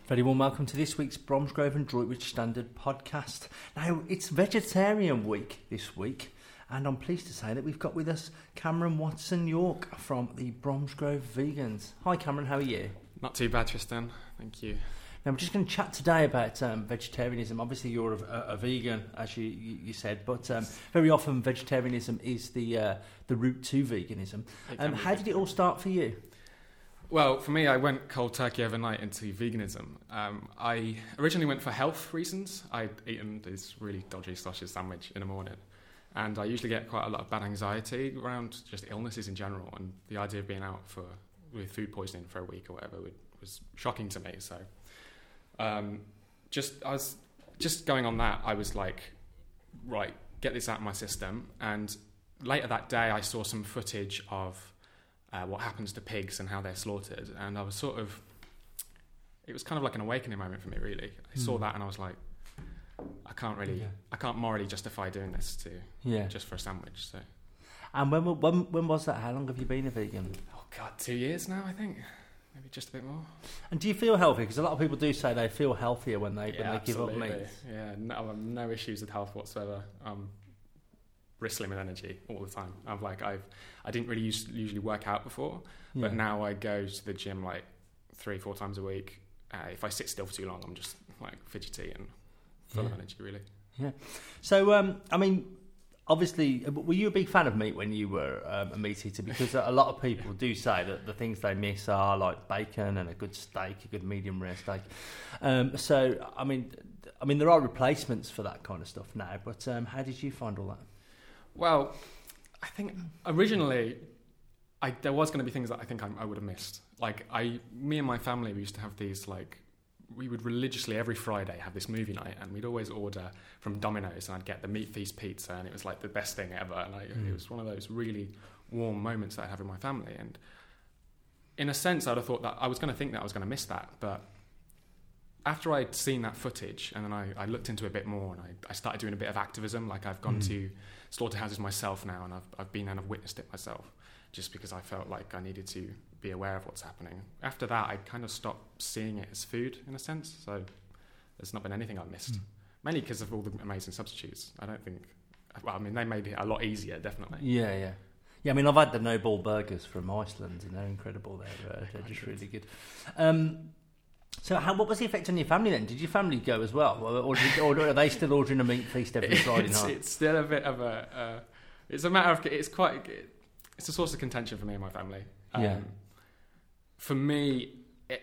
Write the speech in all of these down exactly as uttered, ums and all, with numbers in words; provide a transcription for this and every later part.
Very warm welcome to this week's Bromsgrove and Droitwich Standard podcast. Now, it's Vegetarian Week this week, and I'm pleased to say that we've got with us Cameron Watson-York from the Bromsgrove Vegans. Hi Cameron, how are you? Not too bad, Tristan. Thank you. Now, we're just going to chat today about um, vegetarianism. Obviously, you're a, a vegan, as you, you, you said, but um, very often vegetarianism is the uh, the route to veganism. Um, how did it all start for you? Well, for me, I went cold turkey overnight into veganism. Um, I originally went for health reasons. I'd eaten this really dodgy sausage sandwich in the morning, and I usually get quite a lot of bad anxiety around just illnesses in general, and the idea of being out for with food poisoning for a week or whatever would, was shocking to me. So, um, just I was just going on that. I was like, right, get this out of my system. And later that day, I saw some footage of Uh, what happens to pigs and how they're slaughtered, and I was sort of it was kind of like an awakening moment for me, really. I mm. saw that and I was like, I can't really yeah. I can't morally justify doing this to yeah. just for a sandwich. So and when, when when was that? How long have you been a vegan? Oh god, two years now, I think, maybe just a bit more. And do you feel healthy? Because a lot of people do say they feel healthier when they yeah, when they give up absolutely. meat. Yeah, no, no issues with health whatsoever. Um, bristling with energy all the time. I'm like I've I didn't really use, usually work out before, yeah. but now I go to the gym like three four times a week. Uh, if I sit still for too long, I'm just like fidgety and full yeah. of energy, really. Yeah. So um, I mean, obviously, were you a big fan of meat when you were um, a meat eater? Because a lot of people do say that the things they miss are like bacon and a good steak, a good medium rare steak. Um, so I mean, I mean there are replacements for that kind of stuff now. But um, how did you find all that? Well, I think originally I, there was going to be things that I think I, I would have missed. Like I, me and my family, we used to have these like, we would religiously every Friday have this movie night, and we'd always order from Domino's, and I'd get the Meat Feast pizza, and it was like the best thing ever. And I, mm. it was one of those really warm moments that I have with my family. And in a sense, I'd have thought that I was going to think that I was going to miss that, but after I'd seen that footage, and then I, I looked into it a bit more, and I, I started doing a bit of activism. Like I've gone mm. to slaughterhouses myself now, and I've I've been and I've witnessed it myself, just because I felt like I needed to be aware of what's happening. After that, I kind of stopped seeing it as food in a sense. So there's not been anything I've missed, mm. mainly because of all the amazing substitutes. I don't think. Well, I mean, they made it a lot easier, definitely. Yeah, yeah. Yeah, I mean, I've had the No-Ball burgers from Iceland, and they're incredible. They're, uh, they're just really good. Um, So how, what was the effect on your family then? Did your family go as well? Or, or, did, or are they still ordering a meat feast every Friday it's, night? It's still a bit of a... Uh, it's a matter of... It's quite... It's a source of contention for me and my family. Um, yeah. For me, it,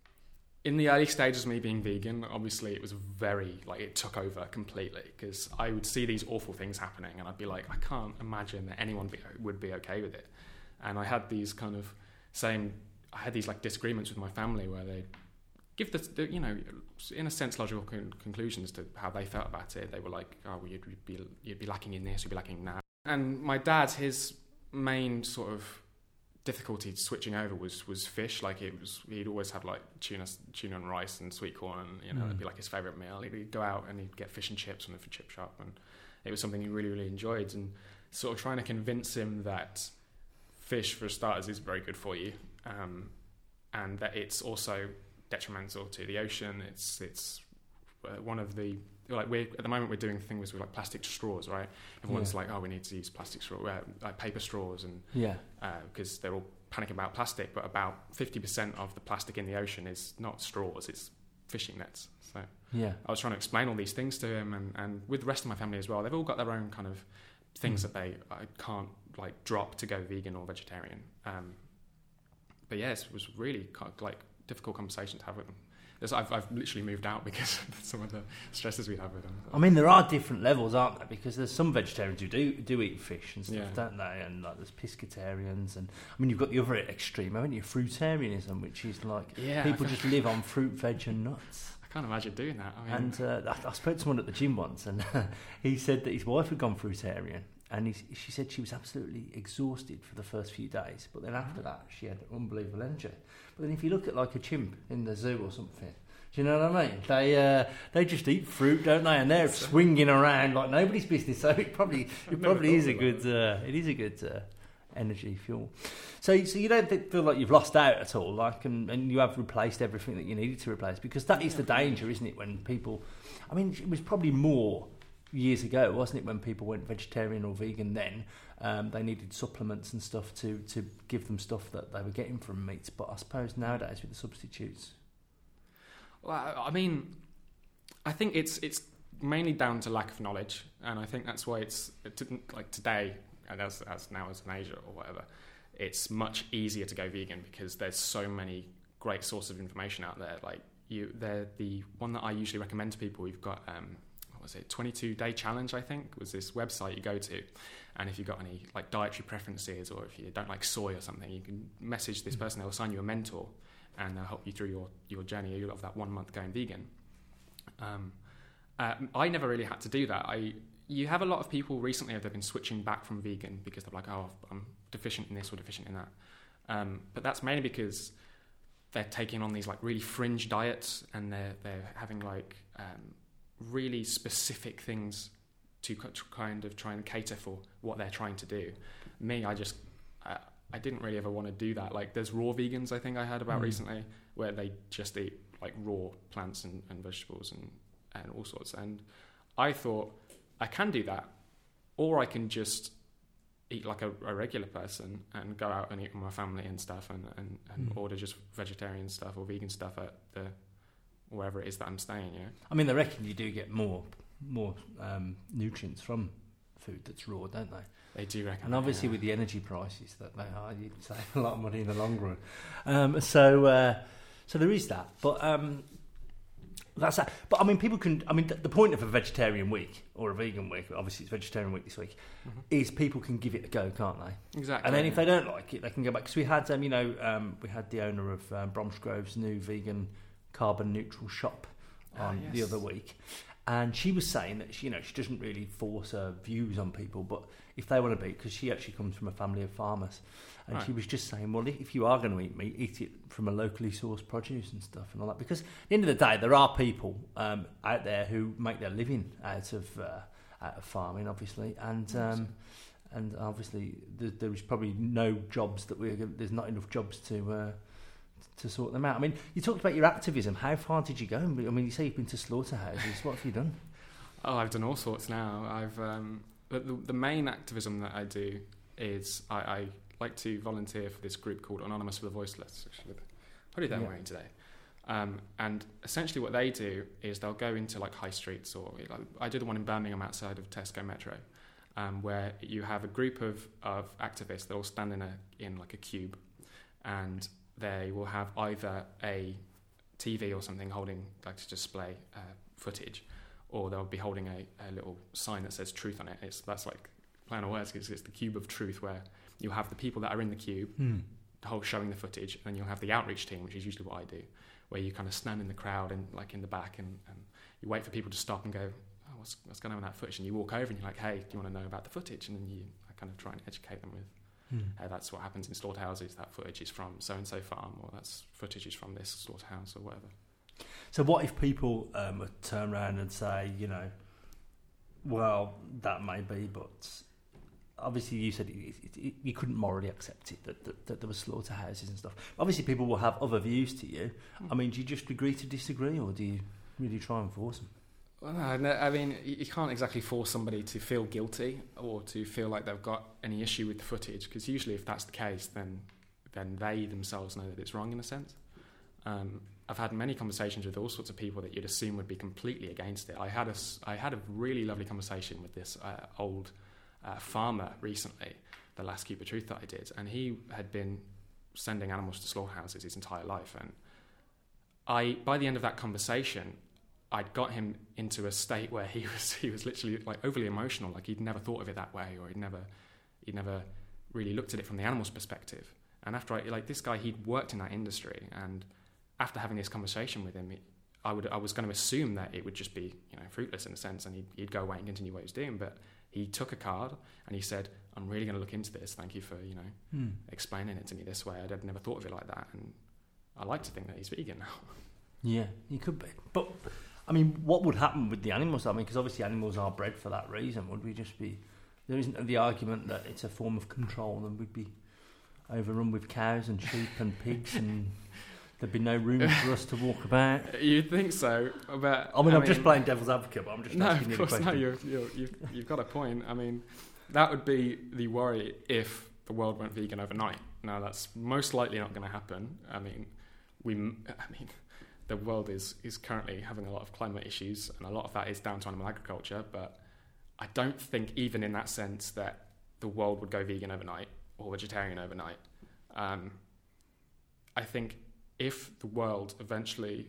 in the early stages of me being vegan, obviously it was very... Like, it took over completely, because I would see these awful things happening, and I'd be like, I can't imagine that anyone be, would be okay with it. And I had these kind of same... I had these, like, disagreements with my family where they... give the, the, you know, in a sense, logical con- conclusions to how they felt about it. They were like, oh, well, you'd be you'd be lacking in this, you'd be lacking in that. And my dad, his main sort of difficulty switching over was was fish. Like it was, he'd always have like tuna, tuna and rice and sweet corn, and you know, mm. it'd be like his favourite meal. He'd go out and he'd get fish and chips from the chip shop, and it was something he really, really enjoyed. And sort of trying to convince him that fish, for starters, is very good for you, um, and that it's also detrimental to the ocean. It's it's uh, one of the like we're at the moment we're doing things with like plastic straws, right? Everyone's yeah. like, oh, we need to use plastic straw, uh, like paper straws, and yeah, because uh, they're all panicking about plastic. But about fifty percent of the plastic in the ocean is not straws; it's fishing nets. So yeah, I was trying to explain all these things to him, and, and with the rest of my family as well. They've all got their own kind of things mm. that they I can't like drop to go vegan or vegetarian. Um, but yeah, it was really kind of, like. difficult conversation to have with them. I've, I've literally moved out because of some of the stresses we have with them. I mean, there are different levels, aren't there? Because there's some vegetarians who do do eat fish and stuff, yeah. don't they? And like there's pescatarians, and I mean, you've got the other extreme, haven't you? Fruitarianism, which is like yeah, people just live on fruit, veg, and nuts. I can't imagine doing that. I mean, and uh, I, I spoke to someone at the gym once, and he said that his wife had gone fruitarian. And he, she said she was absolutely exhausted for the first few days, but then after that she had unbelievable energy. But then if you look at like a chimp in the zoo or something, do you know what I mean? They uh, they just eat fruit, don't they? And they're swinging around like nobody's business. So it probably it probably is a good uh, it is a good uh, energy fuel. So, so you don't think, feel like you've lost out at all, like, and, and you have replaced everything that you needed to replace, because that is the danger, isn't it? When people, I mean, it was probably more years ago, wasn't it, when people went vegetarian or vegan? Then um, they needed supplements and stuff to to give them stuff that they were getting from meats. But I suppose nowadays with the substitutes, well, I mean, I think it's it's mainly down to lack of knowledge, and I think that's why it's it didn't, like today, and as as now as an Asia or whatever, it's much easier to go vegan because there's so many great sources of information out there. Like you, they're the one that I usually recommend to people. We've got um, what was it, twenty-two day challenge, I think, was this website you go to, and if you've got any like dietary preferences or if you don't like soy or something, you can message this person. They'll assign you a mentor, and they'll help you through your your journey of that one month going vegan. Um, uh, I never really had to do that. I you have a lot of people recently that have been switching back from vegan because they're like, oh, I'm deficient in this or deficient in that. Um, but that's mainly because they're taking on these like really fringe diets, and they're they're having like um, really specific things to kind of try and cater for what they're trying to do. Me, I just uh, I didn't really ever want to do that. Like there's raw vegans I think I heard about mm. recently, where they just eat like raw plants and, and vegetables and, and all sorts. And I thought I can do that, or I can just eat like a, a regular person and go out and eat with my family and stuff, and, and, and mm. order just vegetarian stuff or vegan stuff at the wherever it is that I'm staying. You know? I mean, they reckon you do get more more um, nutrients from food that's raw, don't they? They do reckon. And obviously, yeah. with the energy prices that they are, you save a lot of money in the long run. Um, so, uh, so there is that. But um, that's that. But I mean, people can. I mean, th- the point of a vegetarian week or a vegan week, obviously it's vegetarian week this week, mm-hmm. is people can give it a go, can't they? Exactly. And then if they don't like it, they can go back. Because we had, um, you know, um, we had the owner of um, Bromsgrove's new vegan carbon neutral shop on uh, yes. the other week. And she was saying that she, you know, she doesn't really force her views on people, but if they want to be, because she actually comes from a family of farmers, and right. she was just saying, well, if you are going to eat meat, eat it from a locally sourced produce and stuff and all that. Because at the end of the day, there are people um, out there who make their living out of uh, out of farming, obviously, and um, and obviously there, there is probably no jobs that we're there's not enough jobs to. Uh, to sort them out. I mean, you talked about your activism. How far did you go? I mean, you say you've been to slaughterhouses. What have you done? Oh, I've done all sorts now. I've um, the, the main activism that I do is I, I like to volunteer for this group called Anonymous for the Voiceless, actually, with probably they're wearing today. Um, and essentially what they do is they'll go into like high streets, or like, I did the one in Birmingham outside of Tesco Metro, um, where you have a group of, of activists that all stand in, a, in like a cube, and they will have either a T V or something holding, like to display uh, footage, or they'll be holding a, a little sign that says truth on it. It's, that's like play on words, because it's the cube of truth, where you'll have the people that are in the cube mm. the whole showing the footage, and then you'll have the outreach team, which is usually what I do, where you kind of stand in the crowd and like in the back, and, and you wait for people to stop and go, oh, what's, what's going on with that footage? And you walk over and you're like, hey, do you want to know about the footage? And then you I kind of try and educate them with, Mm. Uh, that's what happens in slaughterhouses. That footage is from so-and-so farm, or that's footage is from this slaughterhouse, or whatever. So what if people um, turn around and say, you know, well, that may be, but obviously you said it, it, it, you couldn't morally accept it, that, that, that there were slaughterhouses and stuff. Obviously people will have other views to you. Mm. I mean, do you just agree to disagree, or do you really try and force them? Well, no, no, I mean, you can't exactly force somebody to feel guilty or to feel like they've got any issue with the footage, because usually if that's the case, then then they themselves know that it's wrong in a sense. Um, I've had many conversations with all sorts of people that you'd assume would be completely against it. I had a, I had a really lovely conversation with this uh, old uh, farmer recently, the last Cube of Truth that I did, and he had been sending animals to slaughterhouses his entire life. And I, by the end of that conversation, I'd got him into a state where he was he was literally like overly emotional, like he'd never thought of it that way, or he'd never he'd never really looked at it from the animal's perspective. And after I like this guy, he'd worked in that industry, and after having this conversation with him, I would I was going to assume that it would just be, you know, fruitless in a sense, and he'd, he'd go away and continue what he was doing. But he took a card and he said, "I'm really going to look into this. Thank you for you know hmm. explaining it to me this way. I'd never thought of it like that." And I like to think that he's vegan now. Yeah, he could be, but. I mean, what would happen with the animals? I mean, because obviously animals are bred for that reason. Would we just be there isn't the argument that it's a form of control and we'd be overrun with cows and sheep and pigs and there'd be no room for us to walk about. You'd think so, but I mean, I I'm mean, just playing devil's advocate, but I'm just no, asking of you course, the question. no, you're, you're, you've, you've got a point. I mean, that would be the worry if the world went vegan overnight. Now, that's most likely not going to happen. I mean, we, I mean, the world is is currently having a lot of climate issues, and a lot of that is down to animal agriculture. But I don't think, even in that sense, that the world would go vegan overnight or vegetarian overnight. Um, I think if the world eventually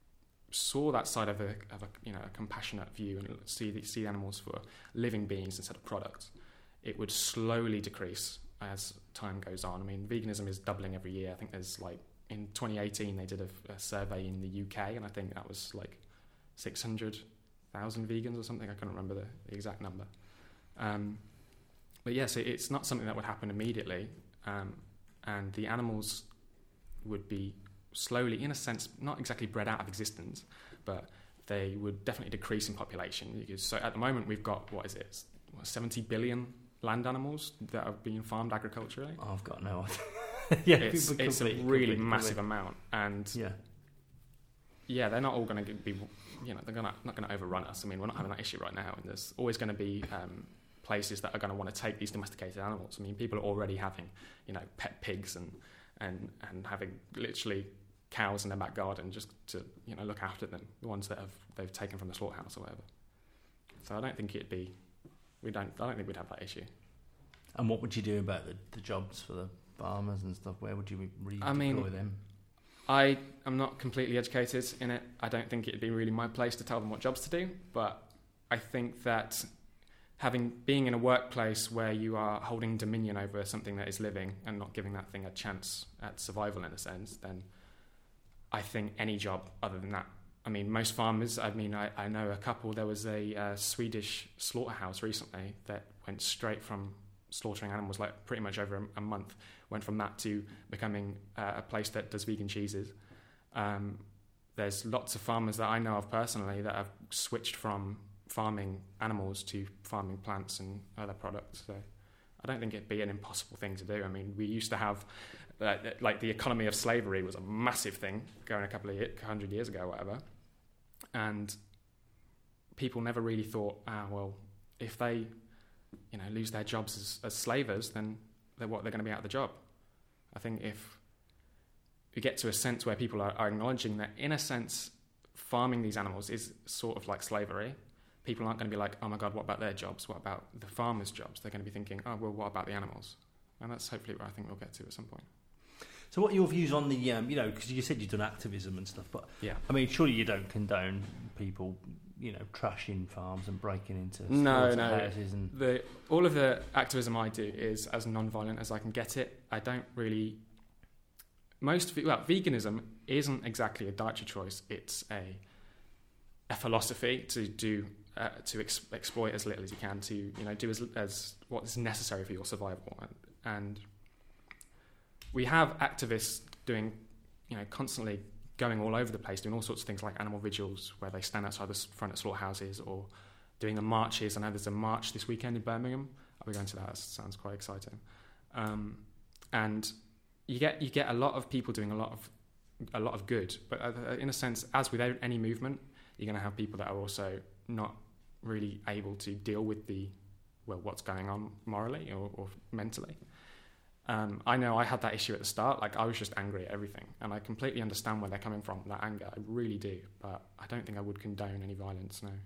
saw that side of a, of a you know a compassionate view and see the, see animals for living beings instead of products, it would slowly decrease as time goes on. I mean, veganism is doubling every year. I think there's like in twenty eighteen they did a, a survey in the U K, and I think that was like six hundred thousand vegans or something. I can't remember the, the exact number. Um, but yes, it, it's not something that would happen immediately. Um, and the animals would be slowly, in a sense, not exactly bred out of existence, but they would definitely decrease in population. Because, so at the moment we've got, what is it, what, seventy billion land animals that are being farmed agriculturally? Oh, I've got no idea. yeah, it's, could it's be, a could really be, massive amount. And yeah, yeah, they're not all going to be, you know, they're gonna, not going to overrun us. I mean, we're not having that issue right now, and there's always going to be um, places that are going to want to take these domesticated animals. I mean, people are already having, you know, pet pigs and and and having literally cows in their back garden just to, you know, look after them, the ones that have they've taken from the slaughterhouse or whatever. So I don't think it'd be, we don't, I don't think we'd have that issue. And what would you do about the, the jobs for the farmers and stuff? Where would you redeploy I mean, them? I am not completely educated in it. I don't think it'd be really my place to tell them what jobs to do, but I think that having being in a workplace where you are holding dominion over something that is living and not giving that thing a chance at survival in a sense, then I think any job other than that. I mean, most farmers, I mean, I, I know a couple, there was a uh, Swedish slaughterhouse recently that went straight from slaughtering animals like pretty much over a, a month, went from that to becoming uh, a place that does vegan cheeses. Um, there's lots of farmers that I know of personally that have switched from farming animals to farming plants and other products. So I don't think it'd be an impossible thing to do. I mean, we used to have, uh, like the economy of slavery was a massive thing going a couple of year, hundred years ago, or whatever. And people never really thought, ah, well, if they, you know, lose their jobs as, as slavers, then they're what they're going to be out of the job. I think if we get to a sense where people are, are acknowledging that, in a sense, farming these animals is sort of like slavery, people aren't going to be like, oh my God, what about their jobs? What about the farmers' jobs? They're going to be thinking, oh, well, what about the animals? And that's hopefully where I think we'll get to at some point. So what are your views on the, um, you know, because you said you've done activism and stuff, but yeah, I mean, surely you don't condone people, you know, trashing farms and breaking into no, no. houses and the all of the activism I do is as non-violent as I can get it. I don't really. Most well, veganism isn't exactly a dietary choice. It's a a philosophy to do uh, to ex- exploit as little as you can, to you know do as as what is necessary for your survival, and, and we have activists doing, you know, constantly going all over the place, doing all sorts of things like animal vigils, where they stand outside the front of slaughterhouses, or doing the marches. I know there's a march this weekend in Birmingham. I'll be going to that. That sounds quite exciting. Um, and you get you get a lot of people doing a lot of a lot of good, but uh, in a sense, as with any movement, you're going to have people that are also not really able to deal with the well, what's going on morally or, or mentally. Um, I know I had that issue at the start. Like, I was just angry at everything, and I completely understand where they're coming from, that anger. I really do, but I don't think I would condone any violence, no.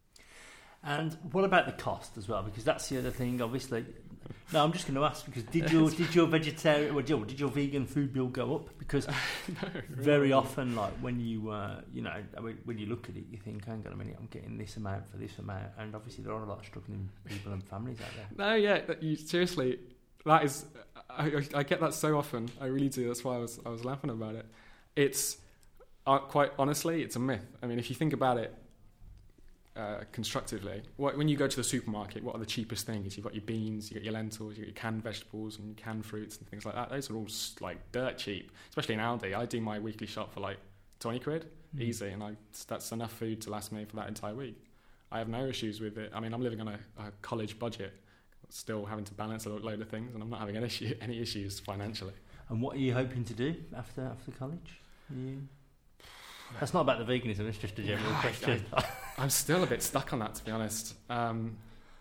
And what about the cost as well? Because that's the other thing, obviously. No, I'm just going to ask, because did your did your vegetarian or did your vegan food bill go up? Because no, very really. often, like when you uh, you know when you look at it, you think, hang on a minute, I'm getting this amount for this amount, and obviously there are a lot of struggling people and families out there. No, yeah, that you, seriously, that is, I, I, I get that so often. I really do. That's why I was I was laughing about it. It's uh, quite honestly, it's a myth. I mean, if you think about it. Uh, constructively, what, when you go to the supermarket, what are the cheapest things? You've got your beans, you've got your lentils, you've got your canned vegetables and canned fruits and things like that. Those are all like dirt cheap, especially in Aldi. I do my weekly shop for like twenty quid, mm. easy, and I, that's enough food to last me for that entire week. I have no issues with it. I mean, I'm living on a, a college budget, still having to balance a load of things, and I'm not having any issue any issues financially. And what are you hoping to do after after college? Are you... That's not about the veganism, it's just a general I, question. I, I'm still a bit stuck on that, to be honest. Um,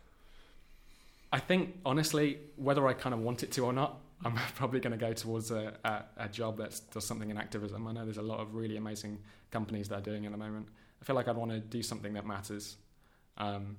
I think, honestly, whether I kind of want it to or not, I'm probably going to go towards a, a, a job that does something in activism. I know there's a lot of really amazing companies that are doing it at the moment. I feel like I'd want to do something that matters. Um,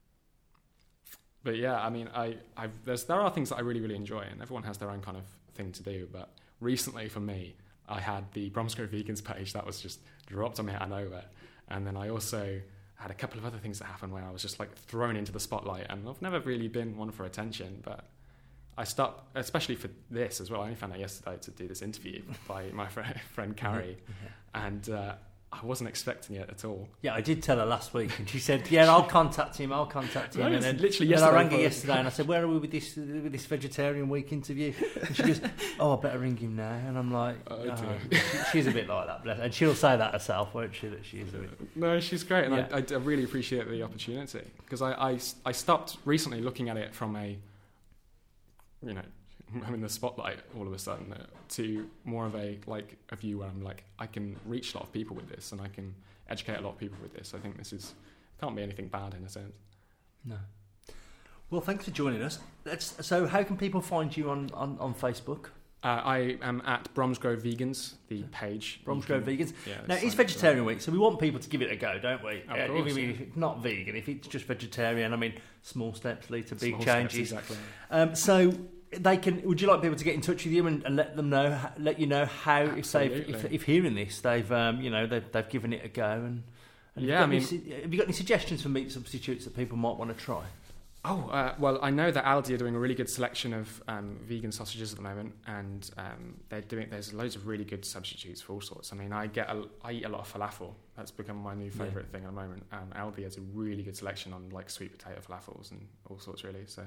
but yeah, I mean, I, I've, there's, there are things that I really, really enjoy, and everyone has their own kind of thing to do. But recently, for me, I had the Bromsgrove Vegans page that was just dropped on me out of nowhere. And then I also had a couple of other things that happened where I was just like thrown into the spotlight, and I've never really been one for attention, but I stopped, especially for this as well. I only found out yesterday to do this interview by my friend, friend Carrie, yeah. and uh, I wasn't expecting it at all. Yeah, I did tell her last week, and she said, "Yeah, I'll contact him. I'll contact him." No, and then literally and yesterday, I rang her yesterday, and I said, "Where are we with this with this vegetarian week interview?" And she goes, "Oh, I better ring him now." And I'm like, oh, oh. she, "She's a bit like that, bless her." And she'll say that herself, won't she? That she is a bit. No, she's great, and yeah. I, I really appreciate the opportunity, because I, I I stopped recently looking at it from a, you know, I'm in the spotlight all of a sudden, uh, to more of a like a view where I'm like, I can reach a lot of people with this, and I can educate a lot of people with this. I think this is can't be anything bad in a sense. No. Well, thanks for joining us. Let's, so how can people find you on, on, on Facebook? Uh, I am at Bromsgrove Vegans, the page. Bromsgrove Vegans. Yeah, now, it's Vegetarian Week, so we want people to give it a go, don't we? Of uh, course, even yeah. if it's not vegan, if it's just vegetarian, I mean, small steps lead to big Small changes. Steps, exactly. Um, so they can. Would you like people to get in touch with you and, and let them know, let you know how if they if, if hearing this, they've um, you know they've, they've given it a go and. and yeah, I mean, any, have you got any suggestions for meat substitutes that people might want to try? Oh, uh, well, I know that Aldi are doing a really good selection of um, vegan sausages at the moment, and um, they're doing. There's loads of really good substitutes for all sorts. I mean, I get a, I eat a lot of falafel. That's become my new favourite yeah. thing at the moment. Um, Aldi has a really good selection on like sweet potato falafels and all sorts, really. So,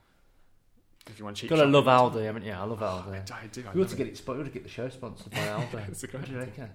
if you want cheap, gotta love Aldi, haven't you? I love Aldi. Oh, I, I do. I we ought to get it. We ought to get the show sponsored by Aldi. It's a great idea.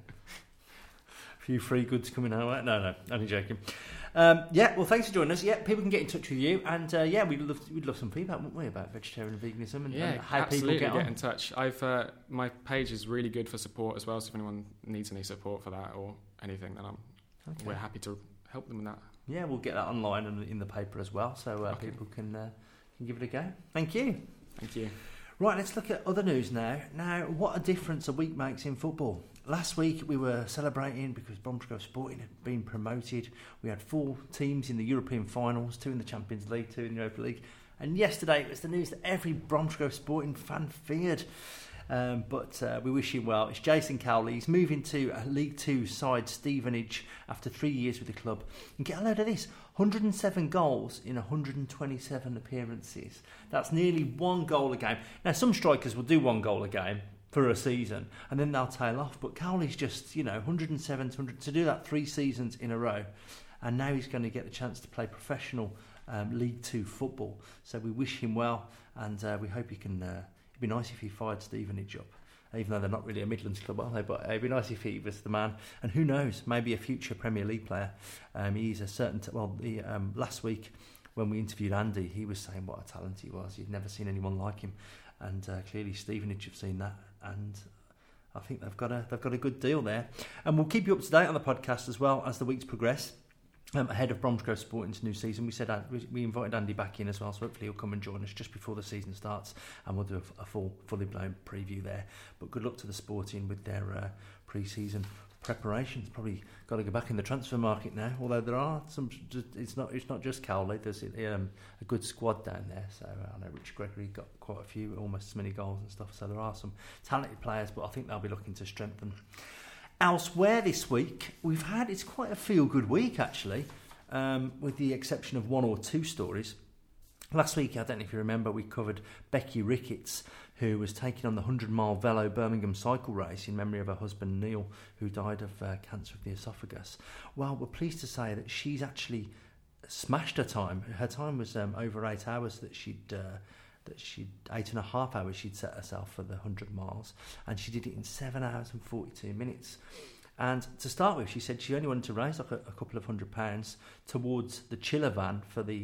A few free goods coming our way. No, no, only joking. Um, yeah, well, thanks for joining us. Yeah, people can get in touch with you, and uh, yeah, we'd love we'd love some feedback, wouldn't we, about vegetarian and veganism and, yeah, and how absolutely people get, get on. in touch. I've uh, my page is really good for support as well. So if anyone needs any support for that or anything, then I'm okay. we're happy to help them with that. Yeah, we'll get that online and in the paper as well, so uh, okay. people can uh, can give it a go. Thank you. Thank you. Right, let's look at other news now. Now, what a difference a week makes in football. Last week we were celebrating because Bromsgrove Sporting had been promoted. We had four teams in the European finals, two in the Champions League, two in the Europa League. And yesterday it was the news that every Bromsgrove Sporting fan feared. Um, but uh, we wish him well. It's Jason Cowley. He's moving to a League Two side, Stevenage, after three years with the club. And get a load of this, one hundred seven goals in one hundred twenty-seven appearances. That's nearly one goal a game. Now, some strikers will do one goal a game for a season, and then they'll tail off. But Cowley's just, you know, one hundred seven to, one hundred, to do that three seasons in a row. And now he's going to get the chance to play professional um, League Two football. So we wish him well, and uh, we hope he can... Uh, It'd be nice if he fired Stevenage up, even though they're not really a Midlands club, are they? But it'd be nice if he was the man. And who knows, maybe a future Premier League player. Um, he's a certain... T- well, the, um, last week when we interviewed Andy, he was saying what a talent he was. He'd never seen anyone like him. And uh, clearly Stevenage have seen that. And I think they've got a they've got a good deal there. And we'll keep you up to date on the podcast as well as the weeks progress. Um, ahead of Bromsgrove Sporting's new season, we said uh, we, we invited Andy back in as well, so hopefully he'll come and join us just before the season starts, and we'll do a, a full, fully blown preview there. But good luck to the Sporting with their uh, pre-season preparations. Probably got to go back in the transfer market now. Although there are some, it's not it's not just Cowley. There's um, a good squad down there. So uh, I know Rich Gregory got quite a few, almost as many goals and stuff. So there are some talented players, but I think they'll be looking to strengthen. Elsewhere this week, we've had, it's quite a feel-good week actually, um, with the exception of one or two stories. Last week, I don't know if you remember, we covered Becky Ricketts, who was taking on the hundred-mile Velo Birmingham cycle race in memory of her husband Neil, who died of uh, cancer of the esophagus. Well, we're pleased to say that she's actually smashed her time. Her time was um, over eight hours that she'd... Uh, that she eight and a half hours she'd set herself for the hundred miles, and she did it in seven hours and forty-two minutes. And to start with, she said she only wanted to raise like a, a couple of hundred pounds towards the chiller van for the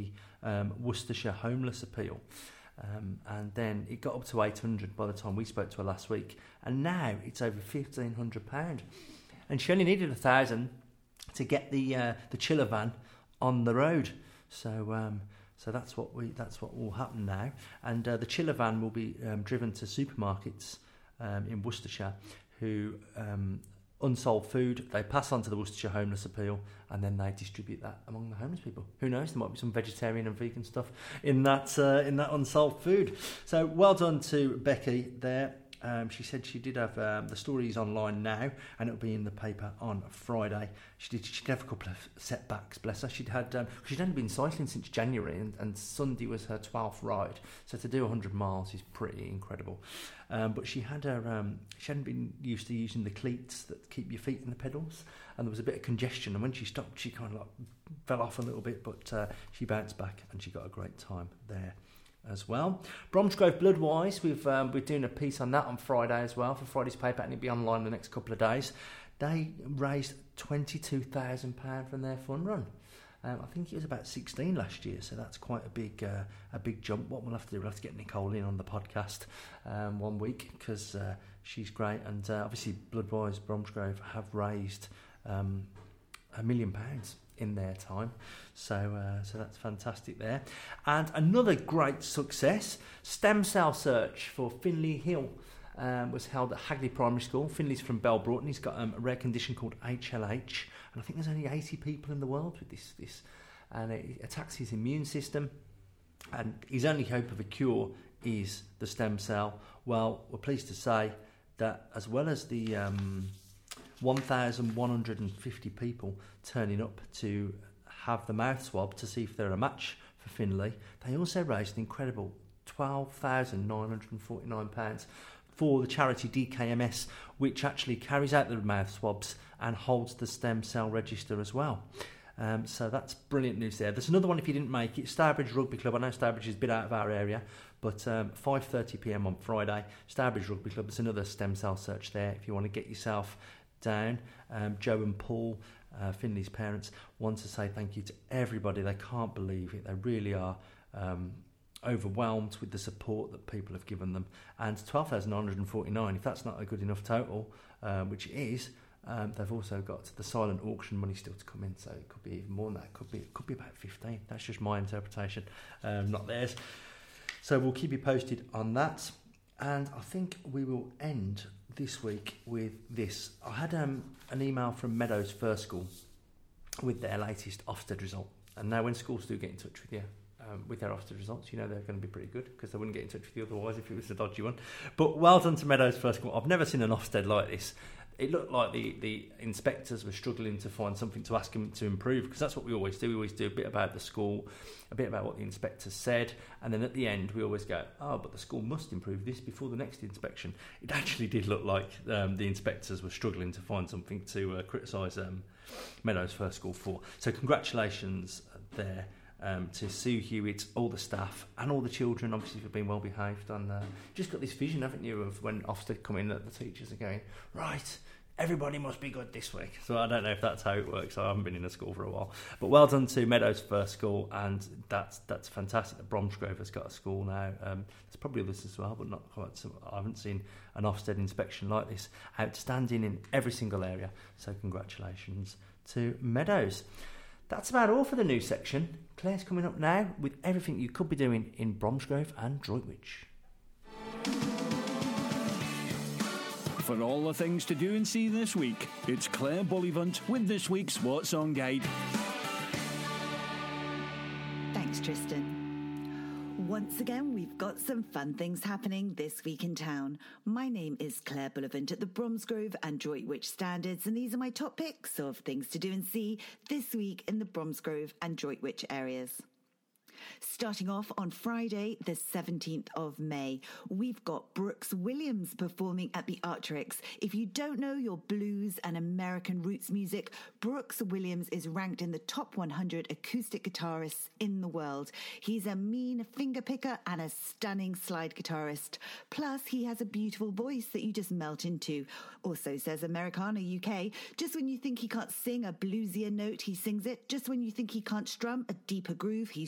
um, Worcestershire homeless appeal. Um, and then it got up to eight hundred by the time we spoke to her last week, and now it's over fifteen hundred pounds. And she only needed a thousand to get the uh, the chiller van on the road. So um, so that's what we that's what will happen now. And uh, the chiller van will be um, driven to supermarkets um, in Worcestershire who um, unsold food they pass on to the Worcestershire homeless appeal, and then they distribute that among the homeless people. Who knows, there might be some vegetarian and vegan stuff in that uh, in that unsold food. So well done to Becky there. Um, she said she did have um, the stories online now, and it'll be in the paper on Friday. She did. She did have a couple of setbacks. Bless her. She'd had. Um, she'd only been cycling since January, and, and Sunday was her twelfth ride. So to do one hundred miles is pretty incredible. Um, but she had her. Um, she hadn't been used to using the cleats that keep your feet in the pedals, and there was a bit of congestion. And when she stopped, she kind of like fell off a little bit, but uh, she bounced back, and she got a great time there as well. Bromsgrove Bloodwise, we've um, we're doing a piece on that on Friday as well for Friday's paper, and it'll be online the next couple of days. They raised twenty-two thousand pounds from their fun run. Um, I think it was about sixteen last year, so that's quite a big uh, a big jump. What we'll have to do, we'll have to get Nicole in on the podcast um, one week, because uh, she's great, and uh, obviously Bloodwise Bromsgrove have raised um, a million pounds in their time, so uh, so that's fantastic there. And another great success, stem cell search for Finley Hill um, was held at Hagley Primary School. Finley's from Bell Broughton. He's got um, a rare condition called H L H, and I think there's only eighty people in the world with this this and it attacks his immune system, and his only hope of a cure is the stem cell. Well, we're pleased to say that as well as the um, one thousand one hundred fifty people turning up to have the mouth swab to see if they're a match for Finley, they also raised an incredible twelve thousand nine hundred forty-nine pounds for the charity D K M S, which actually carries out the mouth swabs and holds the stem cell register as well. Um, so that's brilliant news there. There's another one if you didn't make it, Stourbridge Rugby Club. I know Stourbridge is a bit out of our area, but um, five thirty p m on Friday, Stourbridge Rugby Club. There's another stem cell search there if you want to get yourself down. Um, Joe and Paul, uh, Finley's parents, want to say thank you to everybody. They can't believe it. They really are um, overwhelmed with the support that people have given them. And twelve thousand nine hundred forty-nine, if that's not a good enough total, um, which it is, um, they've also got the silent auction money still to come in, so it could be even more than that. It could be, it could be about fifteen. That's just my interpretation, um, not theirs. So we'll keep you posted on that. And I think we will end this week with this. I had um, an email from Meadows First School with their latest Ofsted result. And now when schools do get in touch with you um, with their Ofsted results, you know they're going to be pretty good, because they wouldn't get in touch with you otherwise if it was a dodgy one. But well done to Meadows First School. I've never seen an Ofsted like this. It looked like the, the inspectors were struggling to find something to ask them to improve, because that's what we always do. We always do a bit about the school, a bit about what the inspectors said, and then at the end we always go, oh, but the school must improve this before the next inspection. It actually did look like um, the inspectors were struggling to find something to uh, criticise um, Meadows First School for. So congratulations there um, to Sue Hewitt, all the staff and all the children, obviously, for being well behaved. And uh, just got this vision, haven't you, of when Ofsted come in, that the teachers are going, right, everybody must be good this week. So I don't know if that's how it works. I haven't been in a school for a while. But well done to Meadows First School, and that's that's fantastic that Bromsgrove has got a school now. Um, there's probably others as well, but not quite so. I haven't seen an Ofsted inspection like this. Outstanding in every single area. So congratulations to Meadows. That's about all for the news section. Claire's coming up now with everything you could be doing in Bromsgrove and Droitwich. For all the things to do and see this week, it's Claire Bullivant with this week's What's On Guide. Thanks, Tristan. Once again, we've got some fun things happening this week in town. My name is Claire Bullivant at the Bromsgrove and Droitwich Standards, and these are my top picks of things to do and see this week in the Bromsgrove and Droitwich areas. Starting off on Friday, the seventeenth of May, we've got Brooks Williams performing at the Arc'teryx. If you don't know your blues and American roots music, Brooks Williams is ranked in the top one hundred acoustic guitarists in the world. He's a mean finger picker and a stunning slide guitarist. Plus, he has a beautiful voice that you just melt into. Also, says Americana U K, just when you think he can't sing a bluesier note, he sings it. Just when you think he can't strum a deeper groove, he strums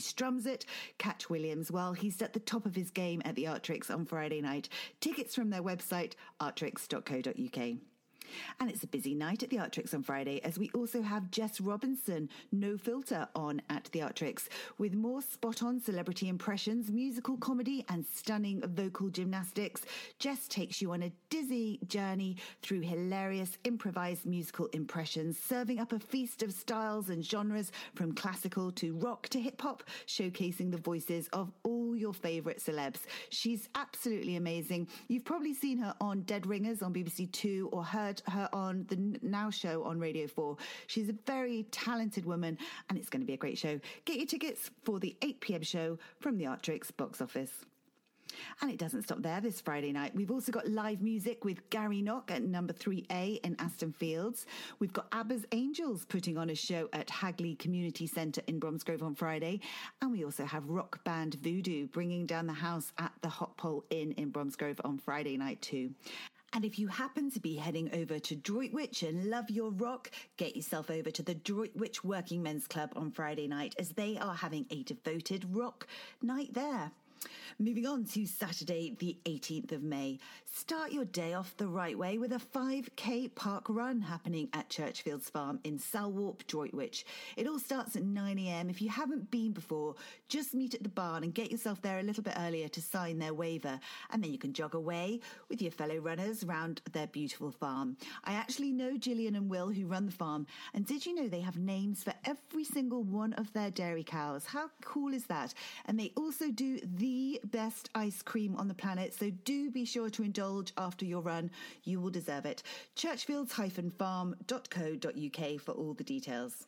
it. Catch Williams while he's at the top of his game at the Artrix on Friday night. Tickets from their website, artrix dot co dot uk. And it's a busy night at the Artrix on Friday, as we also have Jess Robinson, No Filter, on at the Artrix, with more spot-on celebrity impressions, musical comedy and stunning vocal gymnastics. Jess takes you on a dizzy journey through hilarious improvised musical impressions, serving up a feast of styles and genres from classical to rock to hip-hop, showcasing the voices of all your favourite celebs. She's absolutely amazing. You've probably seen her on Dead Ringers on B B C Two or heard her on the Now Show on Radio four. She's a very talented woman, and it's going to be a great show. Get your tickets for the eight p.m. show from the Artrix box office. And it doesn't stop there this Friday night. We've also got live music with Gary Knock at number three A in Aston Fields. We've got ABBA's Angels putting on a show at Hagley Community Centre in Bromsgrove on Friday. And we also have rock band Voodoo bringing down the house at the Hot Pole Inn in Bromsgrove on Friday night too. And if you happen to be heading over to Droitwich and love your rock, get yourself over to the Droitwich Working Men's Club on Friday night, as they are having a devoted rock night there. Moving on to Saturday, the eighteenth of May. Start your day off the right way with a five K park run happening at Churchfields Farm in Salwarp, Droitwich. It all starts at nine a.m. If you haven't been before, just meet at the barn and get yourself there a little bit earlier to sign their waiver, and then you can jog away with your fellow runners round their beautiful farm. I actually know Gillian and Will, who run the farm, and did you know they have names for every single one of their dairy cows? How cool is that? And they also do the The best ice cream on the planet, so do be sure to indulge after your run. You will deserve it. churchfields dash farm dot co dot uk for all the details.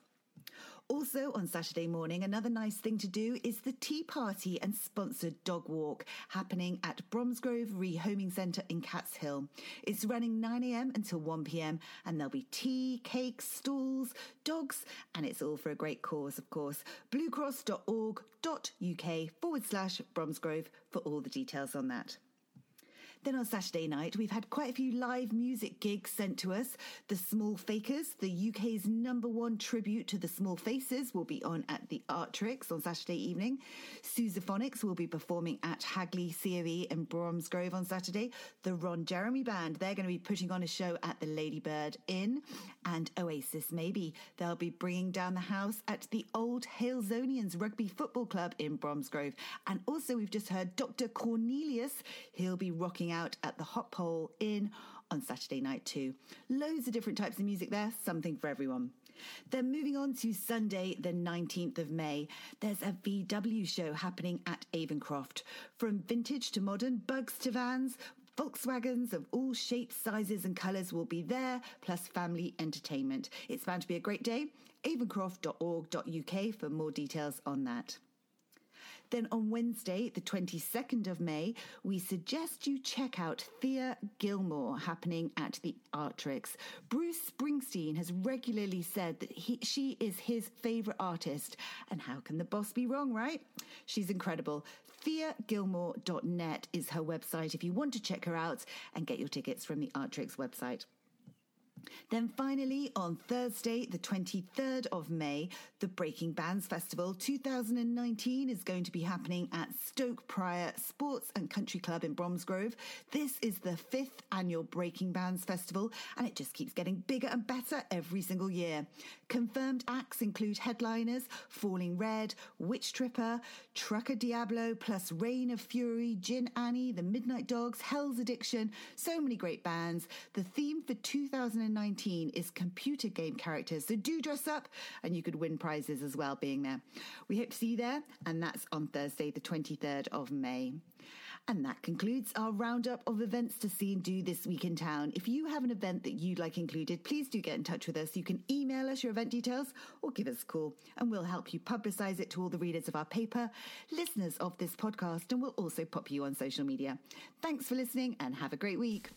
Also on Saturday morning, another nice thing to do is the tea party and sponsored dog walk happening at Bromsgrove Rehoming Centre in Cats Hill. It's running nine a.m. until one p.m. and there'll be tea, cakes, stools, dogs, and it's all for a great cause, of course. bluecross dot org dot uk forward slash Bromsgrove for all the details on that. Then on Saturday night, we've had quite a few live music gigs sent to us. The Small Fakers, the U K's number one tribute to the Small Faces, will be on at the Artrix on Saturday evening. Sousaphonics will be performing at Hagley C O E in Bromsgrove on Saturday. The Ron Jeremy Band, they're going to be putting on a show at the Ladybird Inn. And Oasis Maybe, they'll be bringing down the house at the Old Halesonians Rugby Football Club in Bromsgrove. And also we've just heard Doctor Cornelius, he'll be rocking out at the Hot Pole Inn on Saturday night too. Loads of different types of music there, something for everyone. Then moving on to Sunday, the nineteenth of May, there's a V W show happening at Avencroft. From vintage to modern, bugs to vans, Volkswagens of all shapes, sizes and colours will be there, plus family entertainment. It's bound to be a great day. avencroft dot org dot uk for more details on that. Then on Wednesday, the twenty-second of May, we suggest you check out Thea Gilmore happening at the Artrix. Bruce Springsteen has regularly said that he, she is his favourite artist. And how can the boss be wrong, right? She's incredible. thea gilmore dot net is her website if you want to check her out and get your tickets from the Artrix website. Then finally, on Thursday, the twenty-third of May, the Breaking Bands Festival two thousand nineteen is going to be happening at Stoke Prior Sports and Country Club in Bromsgrove. This is the fifth annual Breaking Bands Festival, and it just keeps getting bigger and better every single year. Confirmed acts include headliners Falling Red, Witch Tripper, Trucker Diablo, plus Reign of Fury, Gin Annie, The Midnight Dogs, Hell's Addiction, so many great bands. The theme for two thousand nineteen is computer game characters, so do dress up and you could win prizes as well being there. We hope to see you there, and that's on Thursday the twenty-third of May. And that concludes our roundup of events to see and do this week in town. If you have an event that you'd like included, please do get in touch with us. You can email us your event details or give us a call, and we'll help you publicise it to all the readers of our paper, listeners of this podcast, and we'll also pop you on social media. Thanks for listening and have a great week.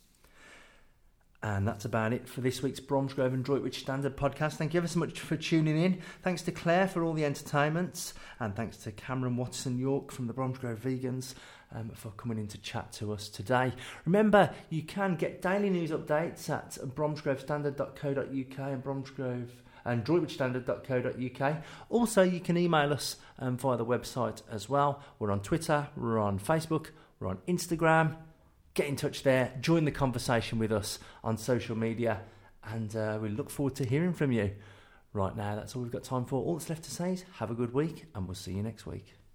And that's about it for this week's Bromsgrove and Droitwich Standard podcast. Thank you ever so much for tuning in. Thanks to Claire for all the entertainment, and thanks to Cameron Watson York from the Bromsgrove Vegans um, for coming in to chat to us today. Remember, you can get daily news updates at bromsgrove standard dot co dot uk and Bromsgrove, and droitwich standard dot co dot uk. Also, you can email us um, via the website as well. We're on Twitter, we're on Facebook, we're on Instagram. Get in touch there, join the conversation with us on social media, and uh, we look forward to hearing from you. Right now, that's all we've got time for. All that's left to say is have a good week, and we'll see you next week.